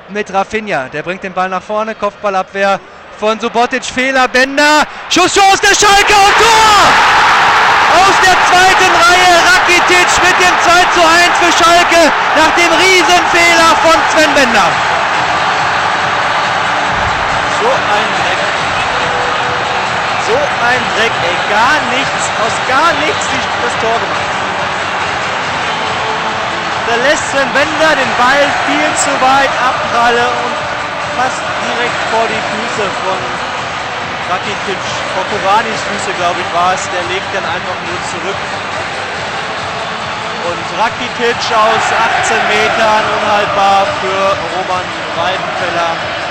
mit Rafinha. Der bringt den Ball nach vorne, Kopfballabwehr von Subotic, Fehler, Bender, Schusschance der Schalke und Tor! Aus der zweiten Reihe Rakitic mit dem 2:1 für Schalke nach dem Riesenfehler von Sven Bender. So ein Dreck. So ein Dreck, ey. Gar nichts, aus gar nichts das Tor gemacht. Da lässt Sven Bender den Ball viel zu weit abpralle und fast direkt vor die Füße von Rakitic. Vor Koranis Füße, glaube ich, war es. Der legt dann einfach nur zurück. Und Rakitic aus 18 Metern unhaltbar für Roman Weidenfeller.